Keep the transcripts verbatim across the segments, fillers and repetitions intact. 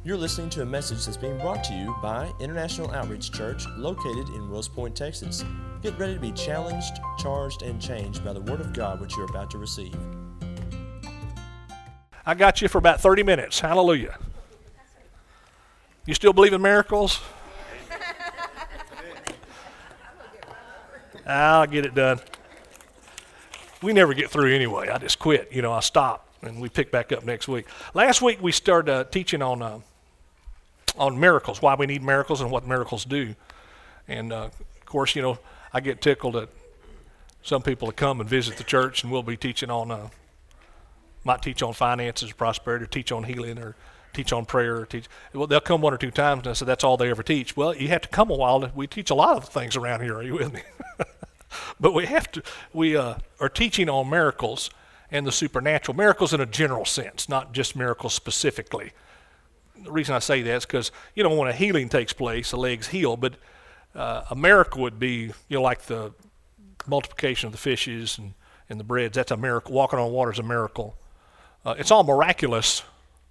You're listening to a message that's being brought to you by International Outreach Church, located in Wills Point, Texas. Get ready to be challenged, charged, and changed by the Word of God which you're about to receive. I got you for about thirty minutes. Hallelujah. You still believe in miracles? I'll get it done. We never get through anyway. I just quit. You know, I stop, and we pick back up next week. Last week we started uh, teaching on uh, on miracles, why we need miracles and what miracles do. And, uh, of course, you know, I get tickled at some people that come and visit the church, and we'll be teaching on, uh, might teach on finances, prosperity, or teach on healing, or teach on prayer. Or teach. Well, they'll come one or two times, and I said, that's all they ever teach. Well, you have to come a while. We teach a lot of things around here. Are you with me? But we have to, we uh, are teaching on miracles and the supernatural. Miracles in a general sense, not just miracles specifically. The reason I say that is because, you know, when a healing takes place, the legs heal, but uh, a miracle would be, you know, like the multiplication of the fishes and, and the breads. That's a miracle. Walking on water is a miracle. Uh, it's all miraculous,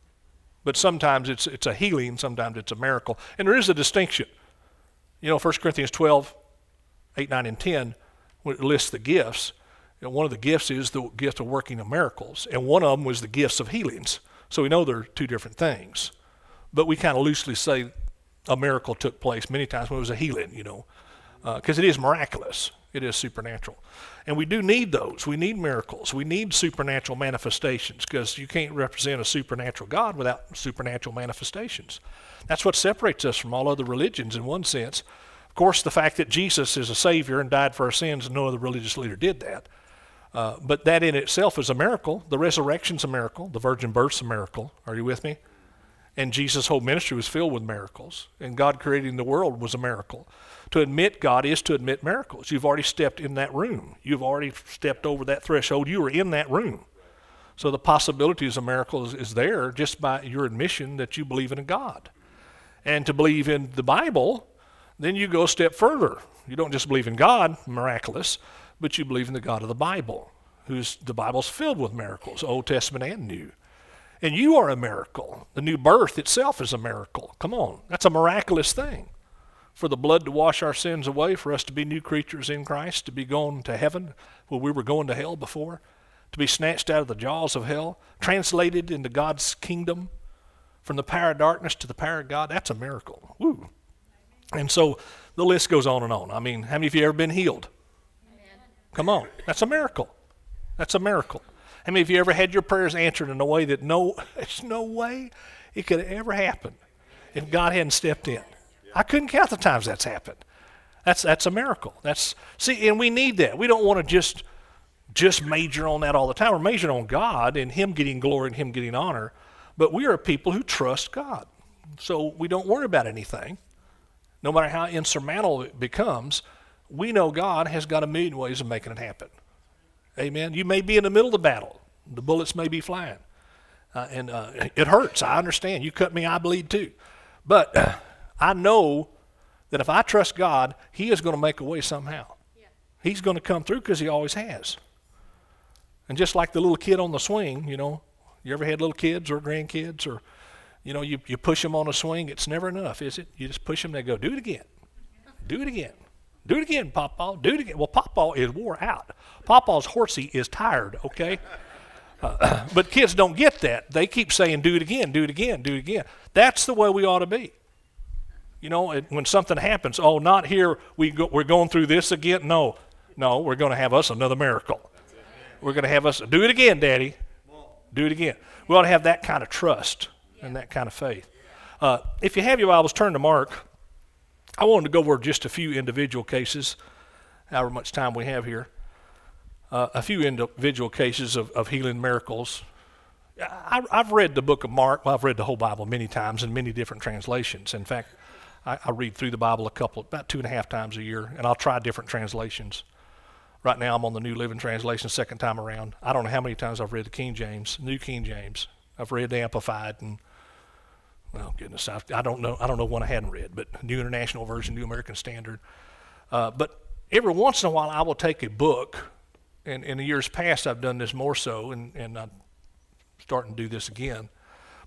but sometimes it's it's a healing, sometimes it's a miracle. And there is a distinction. You know, First Corinthians twelve, eight, nine, and ten, when it lists the gifts, you know, one of the gifts is the gift of working of miracles, and one of them was the gifts of healings. So we know they're two different things. But we kind of loosely say a miracle took place many times when it was a healing, you know, because uh, it is miraculous. It is supernatural. And we do need those. We need miracles. We need supernatural manifestations, because you can't represent a supernatural God without supernatural manifestations. That's what separates us from all other religions in one sense. Of course, the fact that Jesus is a Savior and died for our sins, no other religious leader did that. Uh, but that in itself is a miracle. The resurrection's a miracle. The virgin birth's a miracle. Are you with me? And Jesus' whole ministry was filled with miracles. And God creating the world was a miracle. To admit God is to admit miracles. You've already stepped in that room. You've already stepped over that threshold. You were in that room. So the possibilities of miracles is there just by your admission that you believe in a God. And to believe in the Bible, then you go a step further. You don't just believe in God, miraculous, but you believe in the God of the Bible, who's the Bible's filled with miracles, Old Testament and New. And you are a miracle. The new birth itself is a miracle. Come on, that's a miraculous thing. For the blood to wash our sins away, for us to be new creatures in Christ, to be going to heaven where we were going to hell before, to be snatched out of the jaws of hell, translated into God's kingdom, from the power of darkness to the power of God, that's a miracle. Woo. And so the list goes on and on. I mean, how many of you have ever been healed? Amen. Come on, that's a miracle. That's a miracle. How many of you ever had your prayers answered in a way that no, there's no way it could ever happen if God hadn't stepped in? I couldn't count the times that's happened. That's that's a miracle. That's see, and we need that. We don't want to just just major on that all the time. We're majoring on God and Him getting glory and Him getting honor, but we are people who trust God. So we don't worry about anything. No matter how insurmountable it becomes, we know God has got a million ways of making it happen. Amen. You may be in the middle of the battle. The bullets may be flying. Uh, and uh, it hurts. I understand. You cut me, I bleed too. But uh, I know that if I trust God, He is going to make a way somehow. Yeah. He's going to come through because He always has. And just like the little kid on the swing, you know, you ever had little kids or grandkids, or, you know, you, you push them on a swing, it's never enough, is it? You just push them, they go, do it again. Do it again. Do it again, Pawpaw. Do it again. Well, Pawpaw is wore out. Pawpaw's horsey is tired, okay? Uh, but kids don't get that. They keep saying, do it again, do it again, do it again. That's the way we ought to be. You know, it, when something happens, oh, not here, we go, we're going through this again. No, no, we're going to have us another miracle. We're going to have us, do it again, Daddy. Do it again. We ought to have that kind of trust and that kind of faith. Uh, if you have your Bibles, turn to Mark. I wanted to go over just a few individual cases, however much time we have here, uh, a few individual cases of, of healing miracles. I, I've read the book of Mark. Well, I've read the whole Bible many times in many different translations. In fact, I, I read through the Bible a couple, about two and a half times a year, and I'll try different translations. Right now I'm on the New Living Translation, second time around. I don't know how many times I've read the King James, New King James. I've read the Amplified, and well, goodness, I, I don't know. I don't know one I hadn't read, but New International Version, New American Standard. Uh, but every once in a while, I will take a book, and in the years past, I've done this more so, and, and I'm starting to do this again.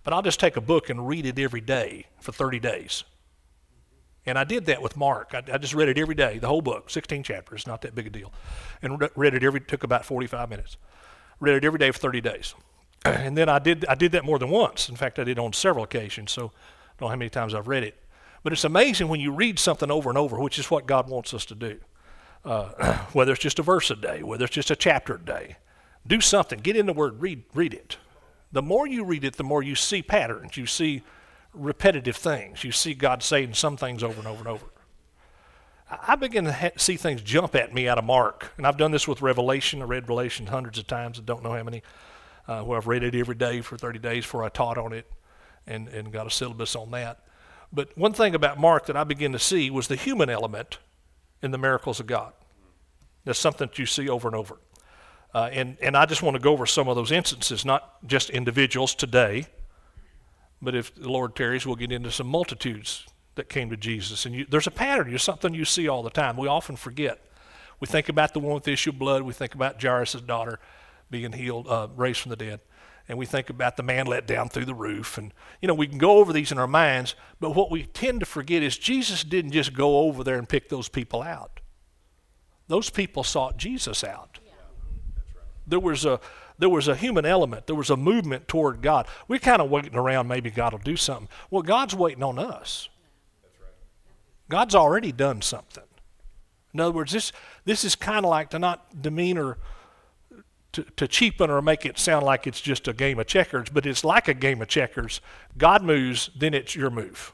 but I'll just take a book and read it every day for thirty days. And I did that with Mark. I, I just read it every day, the whole book, sixteen chapters, not that big a deal. And re- read it every, took about forty-five minutes. Read it every day for thirty days. And then I did I did that more than once. In fact, I did on several occasions, so I don't know how many times I've read it. But it's amazing when you read something over and over, which is what God wants us to do. Uh, whether it's just a verse a day, whether it's just a chapter a day. Do something. Get in the Word. Read, read it. The more you read it, the more you see patterns. You see repetitive things. You see God saying some things over and over and over. I begin to ha- see things jump at me out of Mark. And I've done this with Revelation. I read Revelation hundreds of times. I don't know how many. Uh, where I've read it every day for thirty days before I taught on it and, and got a syllabus on that. But one thing about Mark that I began to see was the human element in the miracles of God. That's something that you see over and over. Uh, and, and I just want to go over some of those instances, not just individuals today, but if the Lord tarries, we'll get into some multitudes that came to Jesus. And you, there's a pattern. There's something you see all the time. We often forget. We think about the one with the issue of blood. We think about Jairus' daughter being healed, uh, raised from the dead. And we think about the man let down through the roof. And, you know, we can go over these in our minds, but what we tend to forget is Jesus didn't just go over there and pick those people out. Those people sought Jesus out. Yeah. That's right. There was a there was a human element. There was a movement toward God. We're kind of waiting around, maybe God will do something. Well, God's waiting on us. That's right. God's already done something. In other words, this this is kind of like, to not demean or To, to cheapen or make it sound like it's just a game of checkers, but it's like a game of checkers. God moves, then it's your move.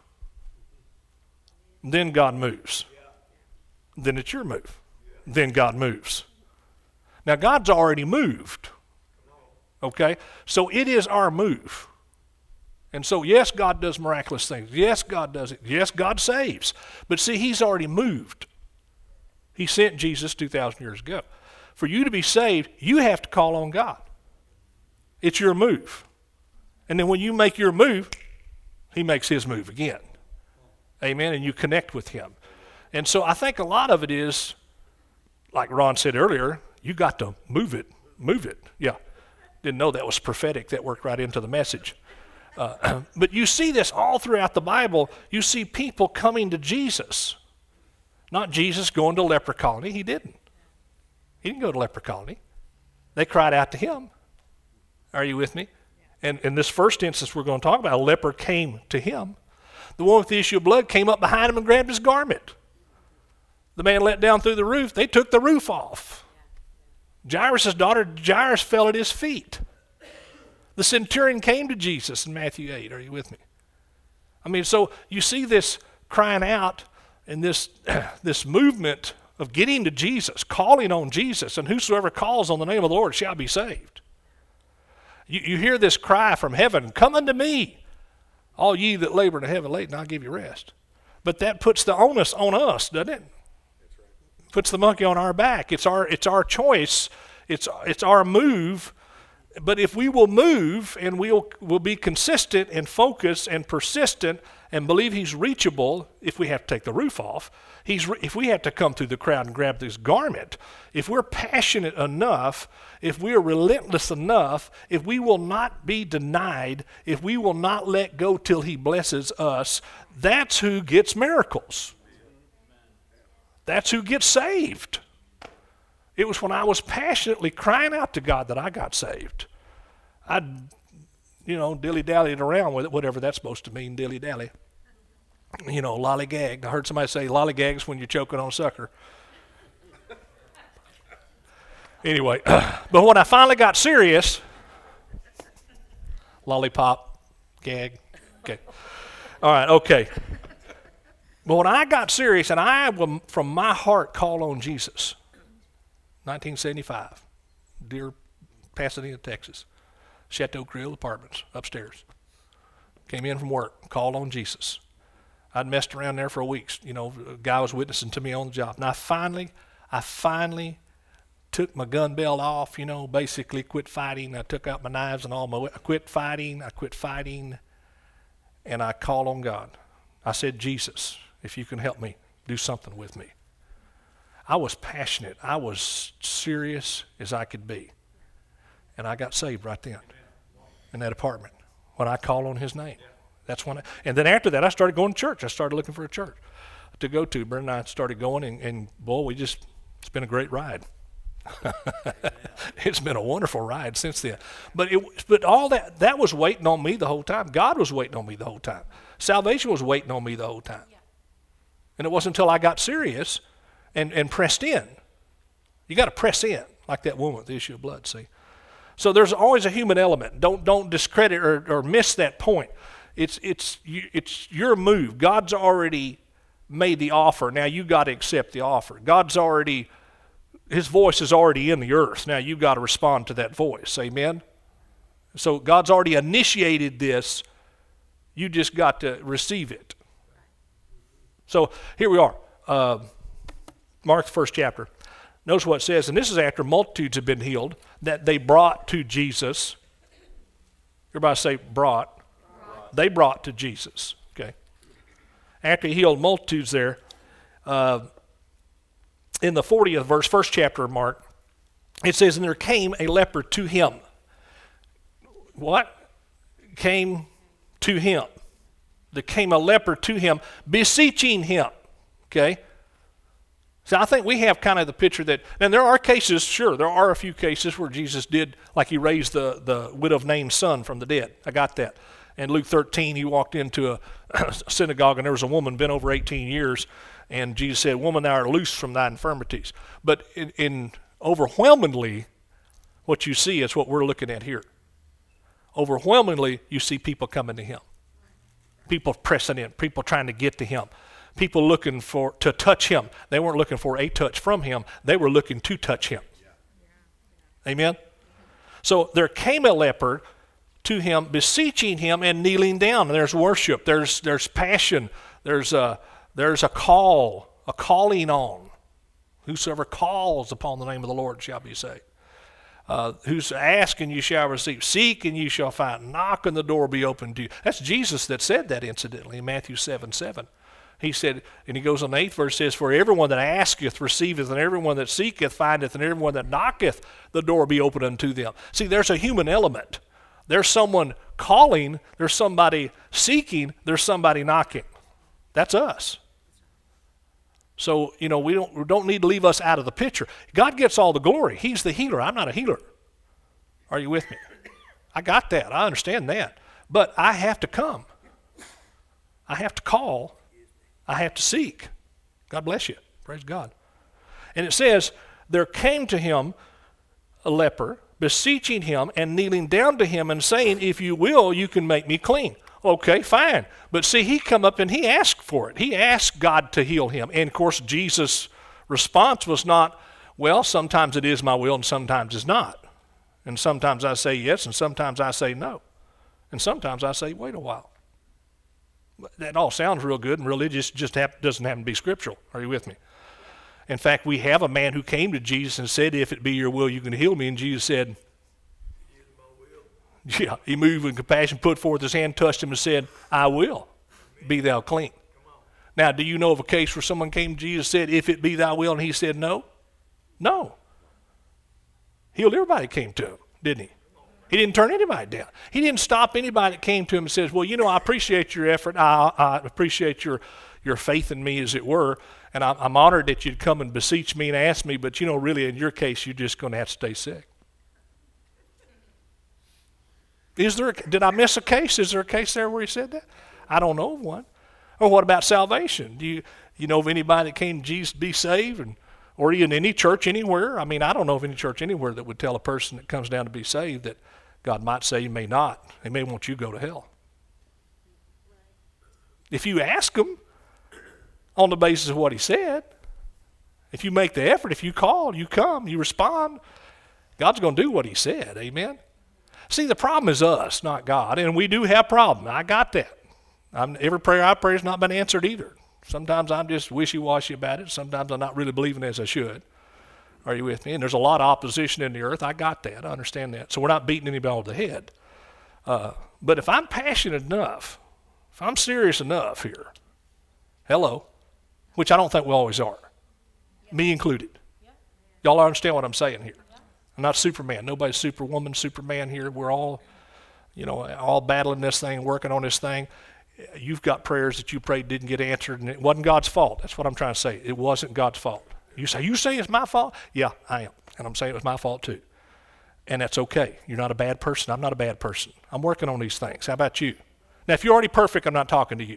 Then God moves. Then it's your move. Then God moves. Now, God's already moved. Okay? So it is our move. And so, yes, God does miraculous things. Yes, God does it. Yes, God saves. But see, he's already moved. He sent Jesus two thousand years ago. For you to be saved, you have to call on God. It's your move. And then when you make your move, he makes his move again. Amen? And you connect with him. And so I think a lot of it is, like Ron said earlier, you got to move it. Move it. Yeah. Didn't know that was prophetic. That worked right into the message. Uh, but you see this all throughout the Bible. You see people coming to Jesus. Not Jesus going to leper colony. He didn't. He didn't go to leper colony. They cried out to him. Are you with me? And in this first instance we're going to talk about, a leper came to him. The one with the issue of blood came up behind him and grabbed his garment. The man let down through the roof. They took the roof off. Jairus' daughter, Jairus, fell at his feet. The centurion came to Jesus in Matthew eight. Are you with me? I mean, so you see this crying out and this, this movement of getting to Jesus, calling on Jesus, and whosoever calls on the name of the Lord shall be saved. You, you hear this cry from heaven, come unto me, all ye that labor and are heavy laden, I'll give you rest. But that puts the onus on us, doesn't it? That's right. Puts the monkey on our back. It's our, it's our choice. It's, it's our move. But if we will move and we'll, we'll be consistent and focused and persistent and believe he's reachable, if we have to take the roof off, he's re- if we have to come through the crowd and grab this garment, if we're passionate enough, if we're relentless enough, if we will not be denied, if we will not let go till he blesses us, that's who gets miracles. That's who gets saved. It was when I was passionately crying out to God that I got saved. I'd, you know, dilly-dallied around with it, whatever that's supposed to mean, dilly-dally. You know, lollygag. I heard somebody say lollygags when you're choking on a sucker. Anyway, but when I finally got serious, lollipop, gag, okay. All right, okay. But when I got serious and I, will, from my heart, called on Jesus, nineteen seventy-five, dear Pasadena, Texas, Chateau Creole Apartments, upstairs. Came in from work, called on Jesus. I'd messed around there for weeks. You know, a guy was witnessing to me on the job. And I finally, I finally took my gun belt off, you know, basically quit fighting. I took out my knives and all my, I quit fighting, I quit fighting, and I called on God. I said, Jesus, if you can help me, do something with me. I was passionate. I was serious as I could be. And I got saved right then in that apartment when I call on his name. That's when I, and then after that, I started going to church. I started looking for a church to go to. Brent and I started going, and, and boy, we just, it's been a great ride. It's been a wonderful ride since then. But it, but all that, that was waiting on me the whole time. God was waiting on me the whole time. Salvation was waiting on me the whole time. And it wasn't until I got serious and, and pressed in. You got to press in, like that woman with the issue of blood, see? So there's always a human element. Don't don't discredit or, or miss that point. It's it's you, it's your move. God's already made the offer. Now you got to accept the offer. God's already, his voice is already in the earth. Now you got to respond to that voice. Amen? So God's already initiated this. You just got to receive it. So here we are. Uh, Mark, the first chapter. Notice what it says, and this is after multitudes have been healed, that they brought to Jesus. Everybody say brought. Brought. They brought to Jesus. Okay. After he healed multitudes there, uh, in the fortieth verse, first chapter of Mark, it says, and there came a leper to him. What? Came to him. There came a leper to him, beseeching him. Okay? So I think we have kind of the picture that, and there are cases, sure, there are a few cases where Jesus did, like he raised the, the widow of Nain's son from the dead. I got that. In Luke thirteen, he walked into a synagogue, and there was a woman been over eighteen years, and Jesus said, woman, thou art loose from thy infirmities. But in, in overwhelmingly, what you see is what we're looking at here. Overwhelmingly, you see people coming to him. People pressing in, people trying to get to him. People looking for to touch him. They weren't looking for a touch from him. They were looking to touch him. Yeah. Amen? So there came a leper to him, beseeching him and kneeling down. And there's worship. There's there's passion. There's a, there's a call, a calling on. Whosoever calls upon the name of the Lord shall be saved. Uh, who's ask and you shall receive. Seek and you shall find. Knock and the door will be opened to you. That's Jesus that said that, incidentally, in Matthew seven seven. He said, and he goes on the eighth verse, says, for everyone that asketh receiveth, and everyone that seeketh findeth, and everyone that knocketh, the door will be open unto them. See, there's a human element. There's someone calling, there's somebody seeking, there's somebody knocking. That's us. So, you know, we don't, we don't need to leave us out of the picture. God gets all the glory. He's the healer. I'm not a healer. Are you with me? I got that. I understand that. But I have to come. I have to call. I have to seek. God bless you. Praise God. And it says, there came to him a leper, beseeching him and kneeling down to him and saying, if you will, you can make me clean. Okay, fine. But see, he come up and he asked for it. He asked God to heal him. And of course, Jesus' response was not, well, sometimes it is my will and sometimes it's not. And sometimes I say yes and sometimes I say no. And sometimes I say, wait a while. That all sounds real good and religious, just have, doesn't happen to be scriptural. Are you with me? In fact, we have a man who came to Jesus and said, if it be your will, you can heal me. And Jesus said, yeah, he moved in compassion, put forth his hand, touched him, and said, I will, be thou clean. Now, do you know of a case where someone came to Jesus and said, if it be thy will, and he said no? No. Healed everybody that came to him, didn't he? He didn't turn anybody down. He didn't stop anybody that came to him and says, well, you know, I appreciate your effort. I, I appreciate your, your faith in me, as it were, and I'm, I'm honored that you'd come and beseech me and ask me, but, you know, really, in your case, you're just going to have to stay sick. Is there? A, did I miss a case? Is there a case there where he said that? I don't know of one. Or what about salvation? Do you you know of anybody that came to Jesus to be saved, and or in any church anywhere? I mean, I don't know of any church anywhere that would tell a person that comes down to be saved that God might say, may not. They may want you to go to hell. If you ask them on the basis of what he said, if you make the effort, if you call, you come, you respond, God's going to do what he said. Amen. See, the problem is us, not God, and we do have problems. I got that. I'm, every prayer I pray has not been answered either. Sometimes I'm just wishy-washy about it. Sometimes I'm not really believing as I should. Are you with me? And there's a lot of opposition in the earth. I got that. I understand that. So we're not beating anybody over the head. Uh, but if I'm passionate enough, if I'm serious enough here, hello, which I don't think we always are, yeah. Me included. Yeah. Y'all understand what I'm saying here? I'm not Superman. Nobody's Superwoman, Superman here. We're all you know, all battling this thing, working on this thing. You've got prayers that you prayed didn't get answered, and it wasn't God's fault. That's what I'm trying to say. It wasn't God's fault. You say, you say it's my fault? Yeah, I am. And I'm saying it was my fault too. And that's okay. You're not a bad person. I'm not a bad person. I'm working on these things. How about you? Now, if you're already perfect, I'm not talking to you.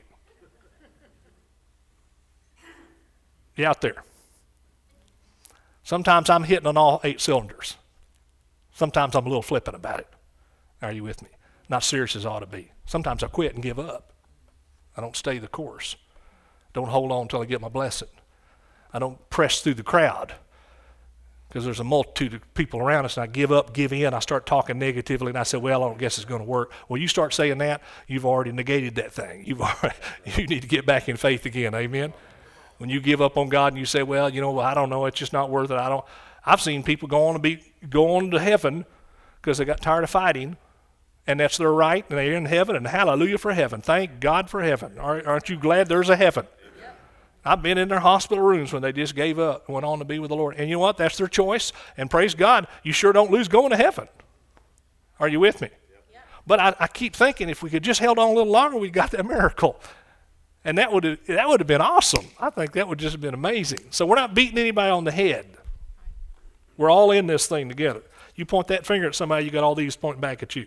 You out there. Sometimes I'm hitting on all eight cylinders. Sometimes I'm a little flippant about it. Are you with me? Not serious as I ought to be. Sometimes I quit and give up. I don't stay the course. Don't hold on until I get my blessing. I don't press through the crowd because there's a multitude of people around us, and I give up, give in. I start talking negatively, and I say, well, I don't guess it's going to work. Well, you start saying that, you've already negated that thing. You've already, you need to get back in faith again. Amen? When you give up on God and you say, well, you know, I don't know, it's just not worth it. I don't. I've seen people go on to be go on to heaven because they got tired of fighting, and that's their right, and they're in heaven, and hallelujah for heaven. Thank God for heaven. Aren't you glad there's a heaven? I've been in their hospital rooms when they just gave up and went on to be with the Lord. And you know what? That's their choice. And praise God, you sure don't lose going to heaven. Are you with me? Yep. But I, I keep thinking if we could just held on a little longer, we got that miracle. And that would have, that would have been awesome. I think that would just have been amazing. So we're not beating anybody on the head. We're all in this thing together. You point that finger at somebody, you got all these pointing back at you.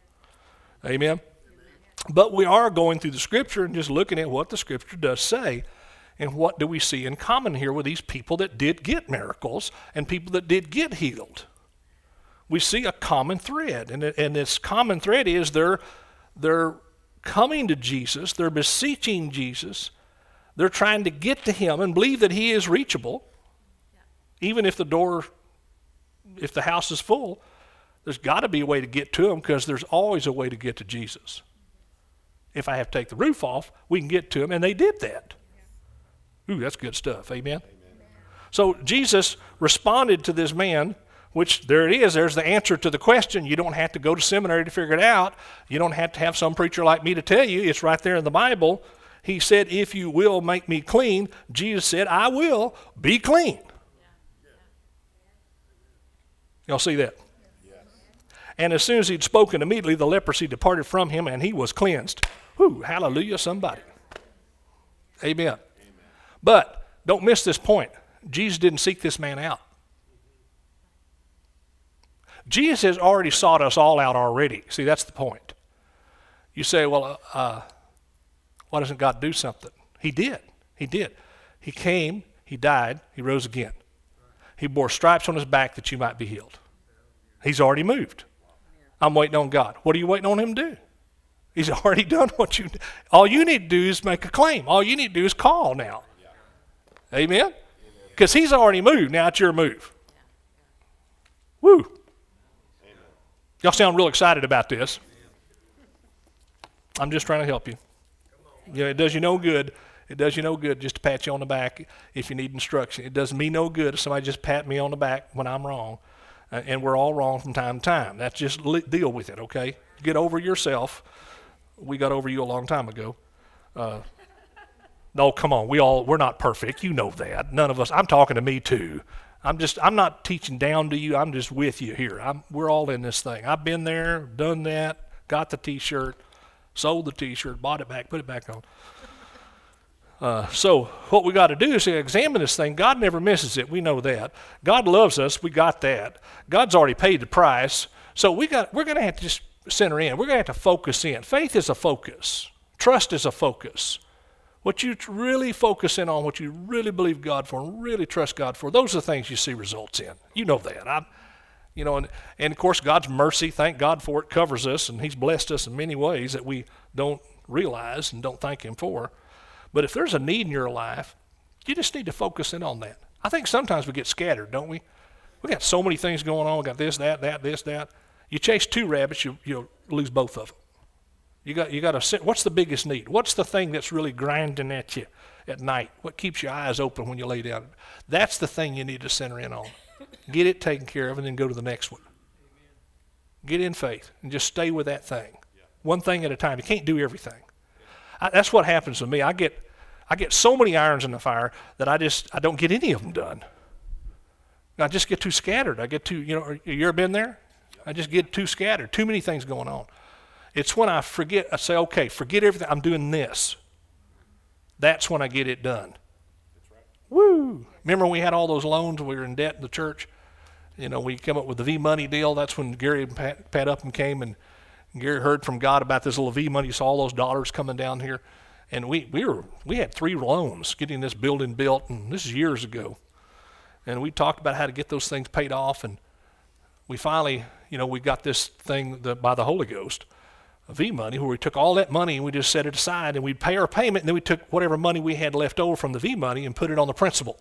Amen? But we are going through the Scripture and just looking at what the Scripture does say. And what do we see in common here with these people that did get miracles and people that did get healed? We see a common thread, and, and this common thread is they're, they're coming to Jesus, they're beseeching Jesus, they're trying to get to him and believe that he is reachable. Even if the door, if the house is full, there's got to be a way to get to him because there's always a way to get to Jesus. If I have to take the roof off, we can get to him, and they did that. Ooh, that's good stuff. Amen? Amen. So Jesus responded to this man, which there it is. There's the answer to the question. You don't have to go to seminary to figure it out. You don't have to have some preacher like me to tell you. It's right there in the Bible. He said, if you will make me clean, Jesus said, I will be clean. Y'all see that? Yes. And as soon as he'd spoken, immediately the leprosy departed from him, and he was cleansed. Whew, hallelujah, somebody. Amen. But don't miss this point. Jesus didn't seek this man out. Jesus has already sought us all out already. See, that's the point. You say, well, uh, why doesn't God do something? He did. He did. He came, he died, he rose again. He bore stripes on his back that you might be healed. He's already moved. I'm waiting on God. What are you waiting on him to do? He's already done what you, all you need to do is make a claim. All you need to do is call now. Amen? Because he's already moved. Now it's your move. Woo. Amen. Y'all sound real excited about this. I'm just trying to help you. You know, it does you no good. It does you no good just to pat you on the back if you need instruction. It does me no good if somebody just pat me on the back when I'm wrong. Uh, and we're all wrong from time to time. That's just li- deal with it, okay? Get over yourself. We got over you a long time ago. Uh, No, come on. We all, we're not perfect. You know that. None of us. I'm talking to me too. I'm just, I'm not teaching down to you. I'm just with you here. I'm, we're all in this thing. I've been there, done that, got the T-shirt, sold the T-shirt, bought it back, put it back on. Uh, so what we got to do is examine this thing. God never misses it. We know that. God loves us. We got that. God's already paid the price. So we got, we're going to have to just center in. We're going to have to focus in. Faith is a focus. Trust is a focus. What you really focus in on, what you really believe God for, and really trust God for, those are the things you see results in. You know that. I'm, you know, and, and of course, God's mercy, thank God for it, covers us, and he's blessed us in many ways that we don't realize and don't thank him for. But if there's a need in your life, you just need to focus in on that. I think sometimes we get scattered, don't we? We got so many things going on. We got this, that, that, this, that. You chase two rabbits, you, you'll lose both of them. You got you got to sit. What's the biggest need? What's the thing that's really grinding at you at night? What keeps your eyes open when you lay down? That's the thing you need to center in on. Get it taken care of and then go to the next one. Get in faith and just stay with that thing. One thing at a time. You can't do everything. I, that's what happens to me. I get I get so many irons in the fire that I just I don't get any of them done. I just get too scattered. I get too, you know, you ever been there? I just get too scattered. Too many things going on. It's when I forget, I say, okay, forget everything, I'm doing this. That's when I get it done. That's right. Woo! Remember when we had all those loans, we were in debt in the church? You know, we came up with the V-Money deal. That's when Gary and Pat, Pat Upham came, and Gary heard from God about this little V-Money. He saw all those dollars coming down here. And we, we were we had three loans getting this building built, and this is years ago. And we talked about how to get those things paid off, and we finally, you know, we got this thing the, by the Holy Ghost, V-Money, where we took all that money and we just set it aside, and we'd pay our payment, and then we took whatever money we had left over from the V-Money and put it on the principal.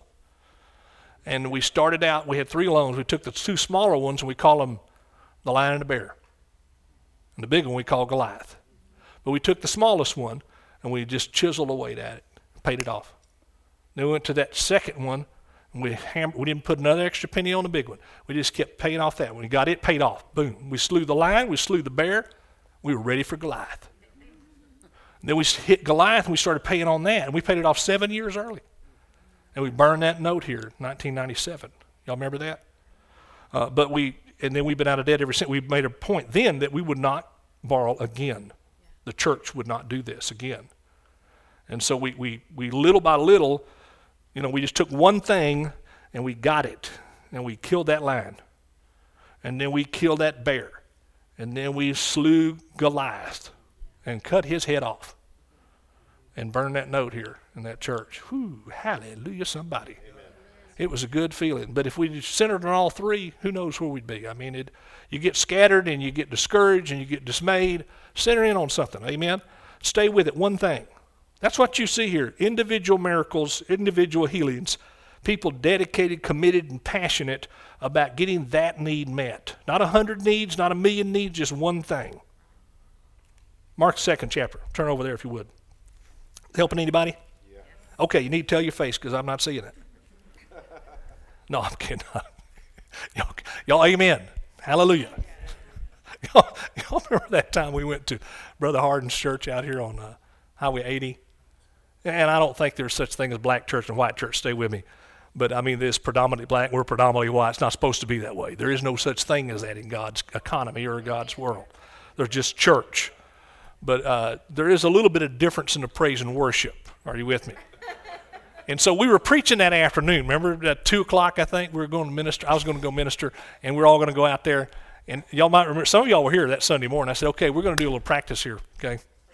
And we started out, we had three loans. We took the two smaller ones, and we called them the Lion and the Bear. And the big one we called Goliath. But we took the smallest one, and we just chiseled away at it, paid it off. Then we went to that second one, and we, ham- we didn't put another extra penny on the big one. We just kept paying off that one. We got it paid off. Boom. We slew the lion, we slew the bear. We were ready for Goliath. And then we hit Goliath, and we started paying on that, and we paid it off seven years early. And we burned that note here, nineteen ninety-seven. Y'all remember that? Uh, but we, and then we've been out of debt ever since. We made a point then that we would not borrow again. The church would not do this again. And so we, we, we little by little, you know, we just took one thing and we got it. And we killed that lion. And then we killed that bear. And then we slew Goliath and cut his head off and burned that note here in that church. Whew, hallelujah, somebody. Amen. It was a good feeling. But if we centered on all three, who knows where we'd be? I mean, it, you get scattered and you get discouraged and you get dismayed. Center in on something, amen? Stay with it, one thing. That's what you see here, individual miracles, individual healings, people dedicated, committed, and passionate about getting that need met. Not a hundred needs, not a million needs, just one thing. Mark the second chapter. Turn over there if you would. Helping anybody? Yeah. Okay, you need to tell your face because I'm not seeing it. No, I'm kidding. y'all, y'all, amen. Hallelujah. Y'all, y'all remember that time we went to Brother Hardin's church out here on uh, Highway eighty? And I don't think there's such thing as black church and white church. Stay with me. But, I mean, this predominantly black, we're predominantly white. It's not supposed to be that way. There is no such thing as that in God's economy or God's world. There's just church. But uh, there is a little bit of difference in the praise and worship. Are you with me? And so we were preaching that afternoon. Remember at two o'clock, I think, we were going to minister. I was going to go minister, and we we're all going to go out there. And y'all might remember, some of y'all were here that Sunday morning. I said, okay, we're going to do a little practice here, okay?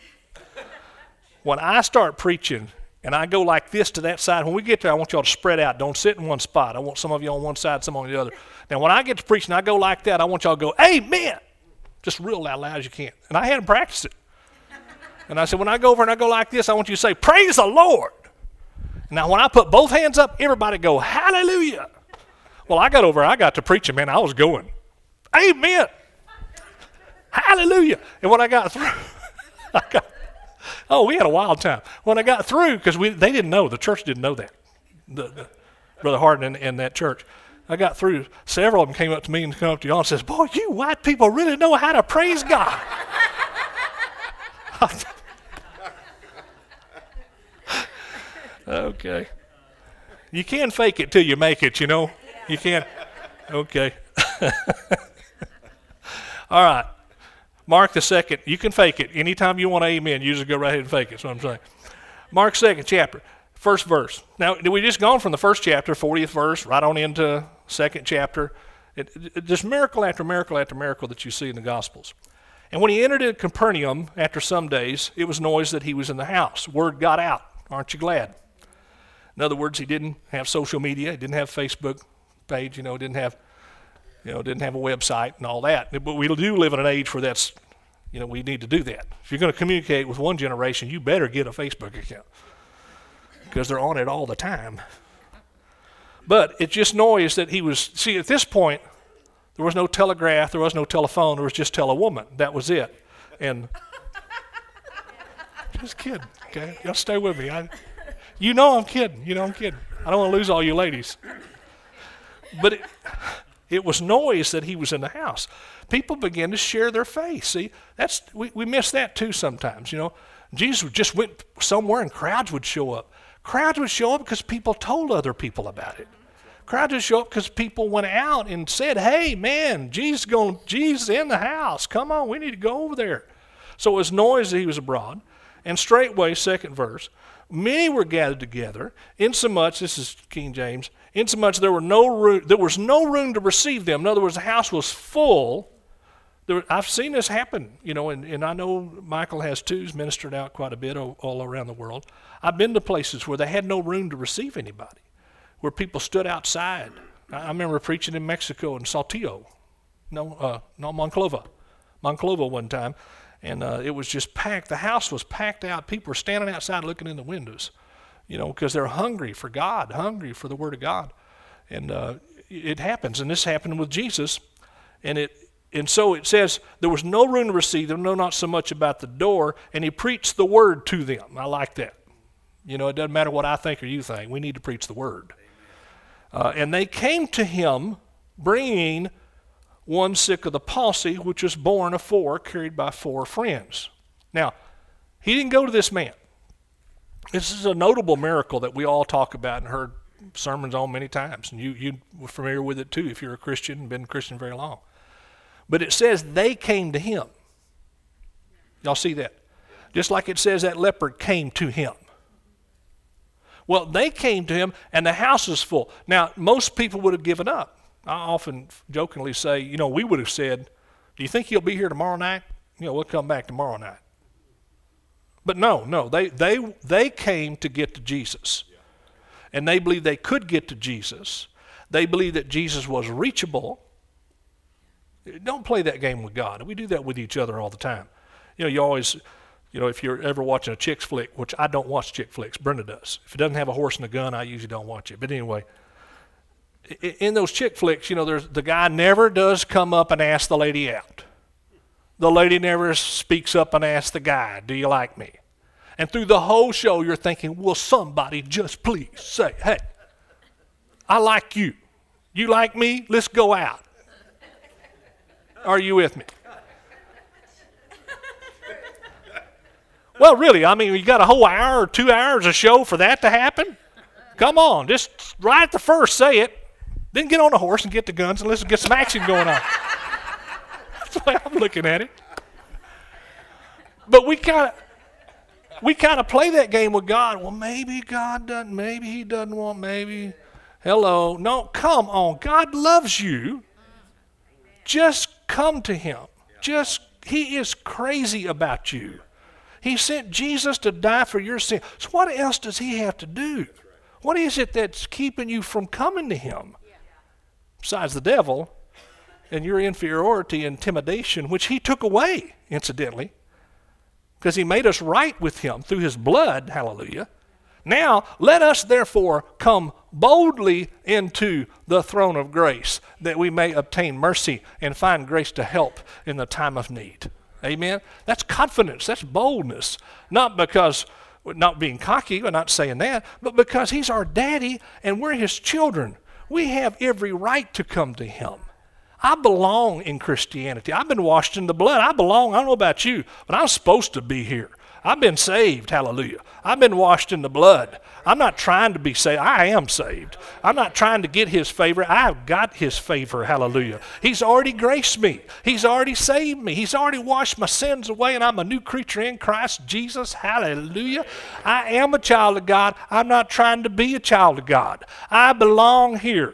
When I start preaching, and I go like this to that side, when we get there, I want y'all to spread out. Don't sit in one spot. I want some of you on one side, some on the other. Now, when I get to preaching, I go like that. I want y'all to go, amen, just real loud, loud as you can. And I hadn't practiced it. And I said, when I go over and I go like this, I want you to say, praise the Lord. Now, when I put both hands up, everybody go, hallelujah. Well, I got over, I got to preaching, man. I was going, amen, hallelujah. And when I got through, I got, oh, we had a wild time. When I got through, because we they didn't know, the church didn't know that, the, the, Brother Hardin and, and that church. I got through, several of them came up to me and come up to y'all and says, boy, you white people really know how to praise God. Okay. You can fake it till you make it, you know. You can. Okay. All right. Mark the second. You can fake it. Anytime you want to amen, you just go right ahead and fake it. That's what I'm saying. Mark second chapter, first verse. Now, we just gone from the first chapter, fortieth verse, right on into second chapter. It, it, just miracle after miracle after miracle that you see in the Gospels. And when he entered into Capernaum after some days, it was noised that he was in the house. Word got out. Aren't you glad? In other words, he didn't have social media. He didn't have Facebook page. You know, didn't have, you know, didn't have a website and all that. But we do live in an age where that's, you know, we need to do that. If you're going to communicate with one generation, you better get a Facebook account because they're on it all the time. But it's just noise that he was. See, at this point, there was no telegraph, there was no telephone, there was just tell a woman. That was it. And just kidding, okay? Y'all stay with me. I, you know I'm kidding. You know I'm kidding. I don't want to lose all you ladies. But it, it was noise that he was in the house. People began to share their faith. See, that's we, we miss that too sometimes, you know. Jesus just went somewhere and crowds would show up. Crowds would show up because people told other people about it. Crowds would show up because people went out and said, hey, man, Jesus going, Jesus in the house. Come on, we need to go over there. So it was noised that he was abroad. And straightway, second verse, many were gathered together, insomuch, this is King James, insomuch there were no room, there was no room to receive them. In other words, the house was full. There, I've seen this happen, you know, and, and I know Michael has too. He's ministered out quite a bit all, all around the world. I've been to places where they had no room to receive anybody, where people stood outside. I, I remember preaching in Mexico in Saltillo, no, uh, no, Monclova, Monclova one time, and uh, it was just packed. The house was packed out. People were standing outside looking in the windows, you know, because they're hungry for God, hungry for the Word of God. And uh, it happens, and this happened with Jesus, and it And so it says there was no room to receive them, no, not so much about the door, and he preached the word to them. I like that. You know, it doesn't matter what I think or you think. We need to preach the word. Uh, and they came to him bringing one sick of the palsy, which was borne of four, carried by four friends. Now, he didn't go to this man. This is a notable miracle that we all talk about and heard sermons on many times. And you, you're familiar with it too if you're a Christian and been a Christian very long. But it says they came to him. Y'all see that? Just like it says that leper came to him. Well, they came to him, and the house was full. Now, most people would have given up. I often jokingly say, you know, we would have said, do you think he'll be here tomorrow night? You know, we'll come back tomorrow night. But no, no, they, they, they came to get to Jesus. And they believed they could get to Jesus. They believed that Jesus was reachable. Don't play that game with God. We do that with each other all the time. You know, you always, you know, if you're ever watching a chick flick, which I don't watch chick flicks, Brenda does. If it doesn't have a horse and a gun, I usually don't watch it. But anyway, in those chick flicks, you know, there's the guy never does come up and ask the lady out. The lady never speaks up and asks the guy, do you like me? And through the whole show, you're thinking, will somebody just please say, hey, I like you. You like me? Let's go out. Are you with me? Well, really, I mean, you got a whole hour or two hours of show for that to happen? Come on, just right at the first say it, then get on a horse and get the guns and let's get some action going on. That's the way I'm looking at it. But we kind of we kind of play that game with God. Well, maybe God doesn't, maybe he doesn't want, maybe, hello. No, come on, God loves you. Just come to him. Just, he is crazy about you. He sent Jesus to die for your sin. So what else does he have to do? What is it that's keeping you from coming to him? Besides the devil and your inferiority and intimidation, which he took away, incidentally, because he made us right with him through his blood, hallelujah. Now, let us therefore come boldly into the throne of grace, that we may obtain mercy and find grace to help in the time of need. Amen? That's confidence. That's boldness. Not because, not being cocky, we're not saying that, but because he's our daddy and we're his children. We have every right to come to him. I belong in Christianity. I've been washed in the blood. I belong. I don't know about you, but I'm supposed to be here. I've been saved, hallelujah. I've been washed in the blood. I'm not trying to be saved. I am saved. I'm not trying to get his favor. I've got his favor, hallelujah. He's already graced me. He's already saved me. He's already washed my sins away, and I'm a new creature in Christ Jesus, hallelujah. I am a child of God. I'm not trying to be a child of God. I belong here.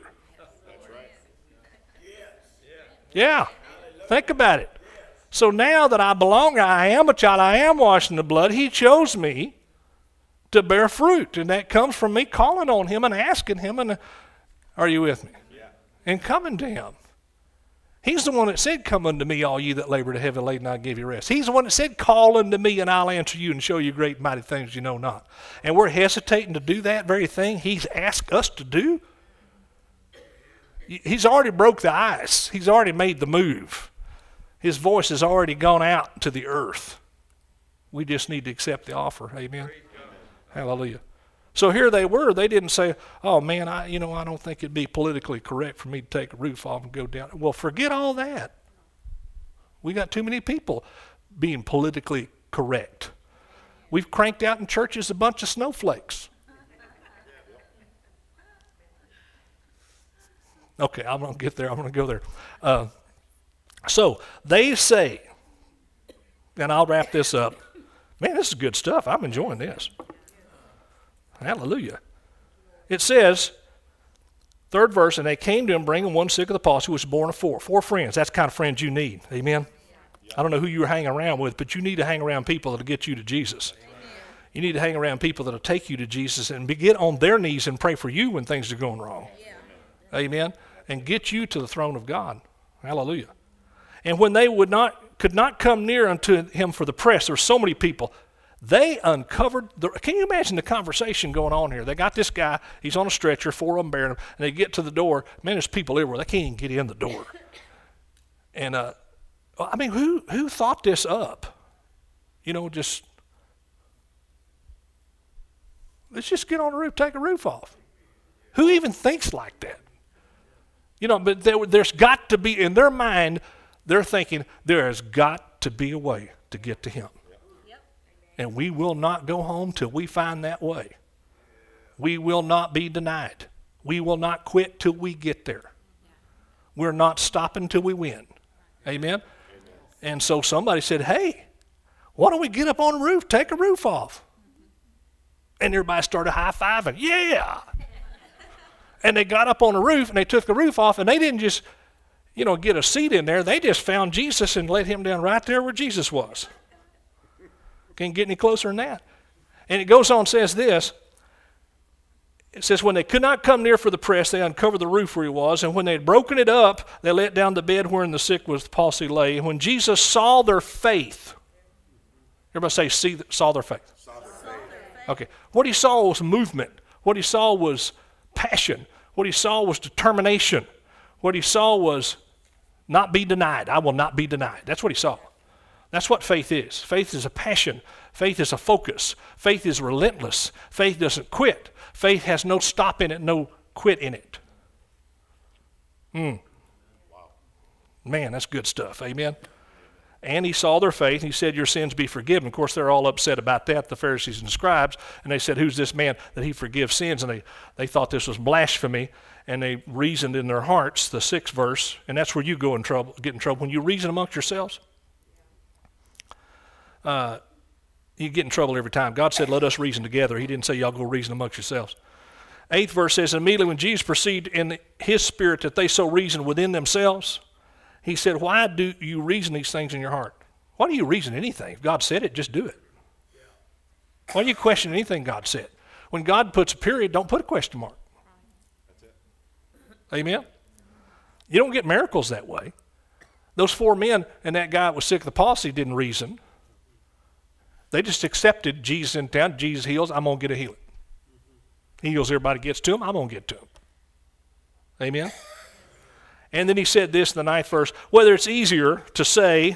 Yeah, think about it. So now that I belong, I am a child, I am washed in the blood, he chose me to bear fruit. And that comes from me calling on him and asking him, and are you with me? Yeah. And coming to him. He's the one that said, come unto me, all ye that labor to heavy laden, I'll give you rest. He's the one that said, call unto me, and I'll answer you and show you great and mighty things you know not. And we're hesitating to do that very thing he's asked us to do. He's already broke the ice. He's already made the move. His voice has already gone out to the earth. We just need to accept the offer. Amen. Hallelujah. So here they were. They didn't say, oh, man, I, you know, I don't think it'd be politically correct for me to take a roof off and go down. Well, forget all that. We got too many people being politically correct. We've cranked out in churches a bunch of snowflakes. Okay, I'm going to get there. I'm going to go there. Uh, so they say, And I'll wrap this up. Man, this is good stuff. I'm enjoying this. Hallelujah. It says, third verse, and they came to him bringing one sick of the palsy who was born of four. Four friends. That's the kind of friends you need. Amen? Yeah. I don't know who you're hanging around with, but you need to hang around people that will get you to Jesus. Amen. You need to hang around people that will take you to Jesus and be, get on their knees and pray for you when things are going wrong. Yeah. Amen? And get you to the throne of God. Hallelujah. And when they would not, could not come near unto him for the press, there were so many people, they uncovered, the, can you imagine the conversation going on here? They got this guy, he's on a stretcher, four of them bearing him, and they get to the door. Man, there's people everywhere. They can't even get in the door. And, uh, I mean, who who thought this up? You know, just, let's just get on the roof, take a roof off. Who even thinks like that? You know, but there, there's got to be, in their mind, they're thinking, there has got to be a way to get to him. And we will not go home till we find that way. We will not be denied. We will not quit till we get there. We're not stopping till we win. Amen? Amen? And so somebody said, hey, why don't we get up on the roof, take a roof off? And everybody started high-fiving. Yeah! And they got up on the roof, and they took the roof off, and they didn't just, you know, get a seat in there. They just found Jesus and let him down right there where Jesus was. Can't get any closer than that. And it goes on and says this. It says, when they could not come near for the press, they uncovered the roof where he was. And when they had broken it up, they let down the bed wherein the sick with palsy lay. And when Jesus saw their faith, everybody say, see, saw their faith. Saw their faith. Okay. What he saw was movement. What he saw was passion. What he saw was determination. What he saw was not be denied. I will not be denied. That's what he saw. That's what faith is. Faith is a passion. Faith is a focus. Faith is relentless. Faith doesn't quit. Faith has no stop in it, no quit in it. Hmm. Wow. Man, that's good stuff. Amen. And he saw their faith, and he said, your sins be forgiven. Of course, they're all upset about that, the Pharisees and the scribes, and they said, who's this man that he forgives sins? And they, they thought this was blasphemy, and they reasoned in their hearts, the sixth verse, and that's where you go in trouble, get in trouble. When you reason amongst yourselves, Uh, you get in trouble every time. God said, let us reason together. He didn't say, y'all go reason amongst yourselves. Eighth verse says, immediately when Jesus perceived in his spirit that they so reasoned within themselves, he said, why do you reason these things in your heart? Why do you reason anything? If God said it, just do it. Why do you question anything God said? When God puts a period, don't put a question mark. That's it. Amen? You don't get miracles that way. Those four men and that guy that was sick of the palsy didn't reason. They just accepted Jesus in town. Jesus heals, I'm going to get a healing. He heals, everybody gets to him, I'm going to get to him. Amen? And then he said this in the ninth verse, whether it's easier to say,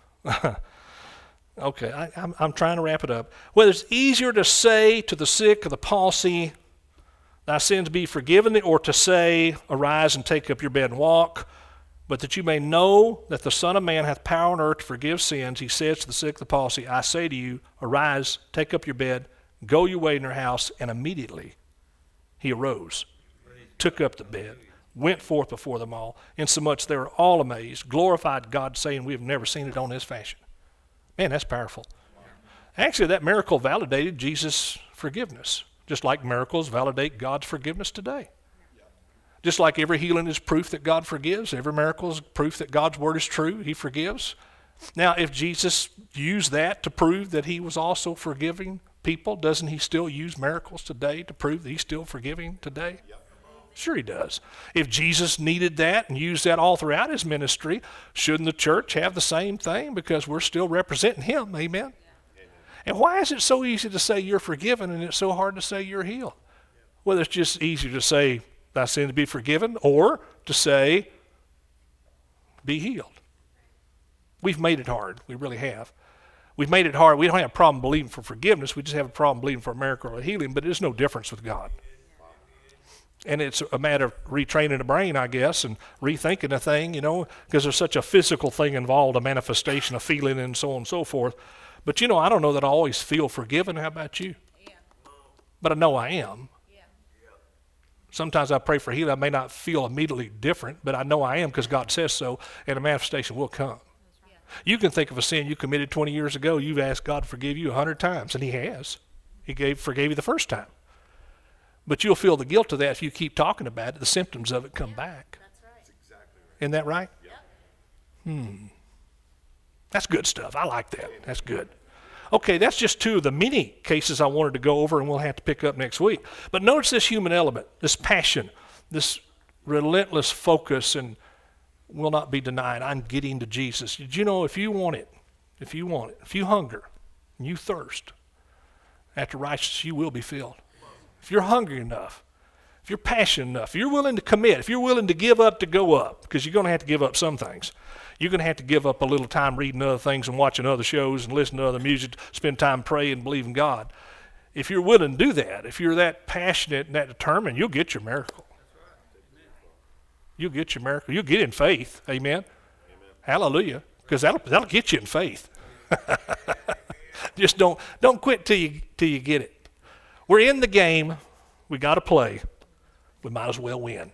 okay, I, I'm, I'm trying to wrap it up. Whether it's easier to say to the sick of the palsy, thy sins be forgiven, or to say, arise and take up your bed and walk, but that you may know that the Son of Man hath power on earth to forgive sins, he says to the sick of the palsy, I say to you, arise, take up your bed, go your way in your house. And immediately he arose, took up the bed, went forth before them all, insomuch they were all amazed, glorified God, saying, we have never seen it on this fashion. Man, that's powerful. Actually, that miracle validated Jesus' forgiveness, just like miracles validate God's forgiveness today. Just like every healing is proof that God forgives, every miracle is proof that God's word is true, he forgives. Now, if Jesus used that to prove that he was also forgiving people, doesn't he still use miracles today to prove that he's still forgiving today? Yep. Sure he does. If Jesus needed that and used that all throughout his ministry, shouldn't the church have the same thing? Because we're still representing him, amen? Yeah. And why is it so easy to say you're forgiven and it's so hard to say you're healed? Well, it's just easier to say, thy sin to be forgiven, or to say, be healed. We've made it hard. We really have. We've made it hard. We don't have a problem believing for forgiveness. We just have a problem believing for a miracle or a healing, but there's no difference with God. And it's a matter of retraining the brain, I guess, and rethinking a thing, you know, because there's such a physical thing involved, a manifestation of feeling and so on and so forth. But, you know, I don't know that I always feel forgiven. How about you? Yeah. But I know I am. Sometimes I pray for healing. I may not feel immediately different, but I know I am because God says so, and a manifestation will come. You can think of a sin you committed twenty years ago. You've asked God to forgive you a hundred times, and he has. He gave, forgave you the first time. But you'll feel the guilt of that if you keep talking about it. The symptoms of it come yeah, back. That's right. That's exactly right. Isn't that right? Yeah. Hmm. That's good stuff. I like that. That's good. Okay, that's just two of the many cases I wanted to go over, and we'll have to pick up next week. But notice this human element, this passion, this relentless focus, and will not be denied. I'm getting to Jesus. Did you know if you want it, if you want it, if you hunger, and you thirst after righteousness, you will be filled. If you're hungry enough, if you're passionate enough, if you're willing to commit, if you're willing to give up to go up, because you're going to have to give up some things. You're going to have to give up a little time reading other things and watching other shows and listening to other music, spend time praying and believing God. If you're willing to do that, if you're that passionate and that determined, you'll get your miracle. You'll get your miracle. You'll get in faith. Amen. Amen. Hallelujah. Because that'll, that'll get you in faith. Just don't don't quit till you till you get it. We're in the game. We got to play. We might as well win.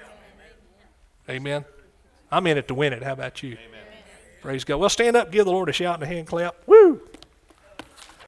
Amen. I'm in it to win it. How about you? Amen. Praise God. Well, stand up, give the Lord a shout and a hand clap. Woo!